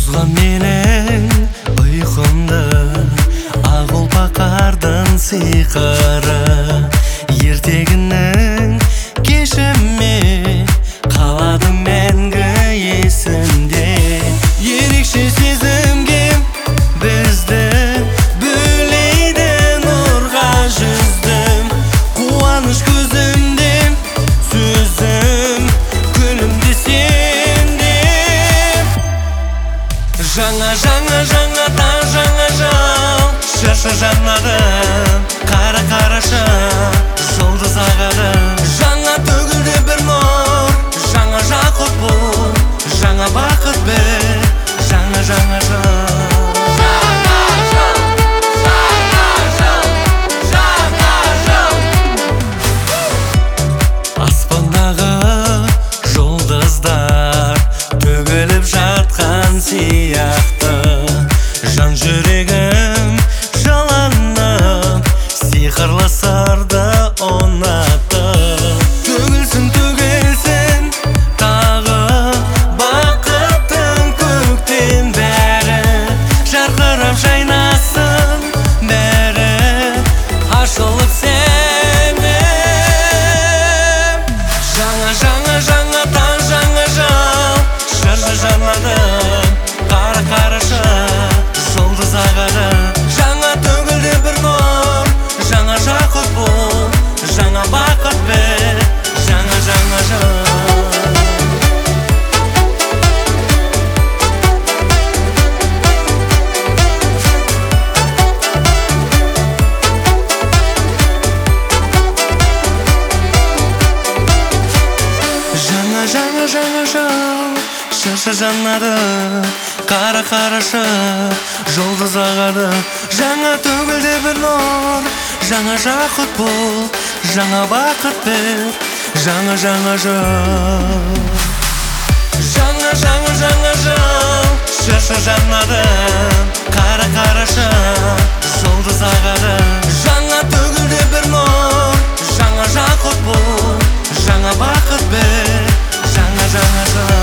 Бұзған менің ұйқымды ақ ұлпа қардың сиқыры. Ертегінің кешіме қалады мәңгі есімде. Ерекше сезімге бізді бөлейді нұрға жүздім. Қуаныш көзімде сөзім, күнімде сенде. Жаңа таң, жаңа жау, шашы жаннадым, қара қараша жұлдыз ағады. Жаңа төгілді бір нұр, жаңа жақұт бұл, жаңа бақыт бір, жаңа жау. Аспандағы жұлдыздар төгіліп жатқан сияқты, жан жүрегім жаланып сиқырлы сырды ұнатып. Төгілсін тағы бақыттың көктен бәрі, жарқырап жайнасын бәрі, ашылып сенім. Жаңа таң, жаңа жау, шашы жаннадым, қара қараша жұлдыз ағады. Жаңа төгілді бір нұр, жаңа жақұт бұл, жаңа бақыт бір, жаңа жау. Жаңа жау, шашы жаннады, қара қараша жұлдыз ағады. Жаңа төгілді бір нұр, жаңа жақұт бұл, жаңа бақыт бір, жаңа жау. Жаңа жау, шашы жаннады, қара қараша жұлдыз ағады. Жаңа төгілді бір нұр, жаңа жақұт бұл, жаңа бақыт бір, жаңа жау.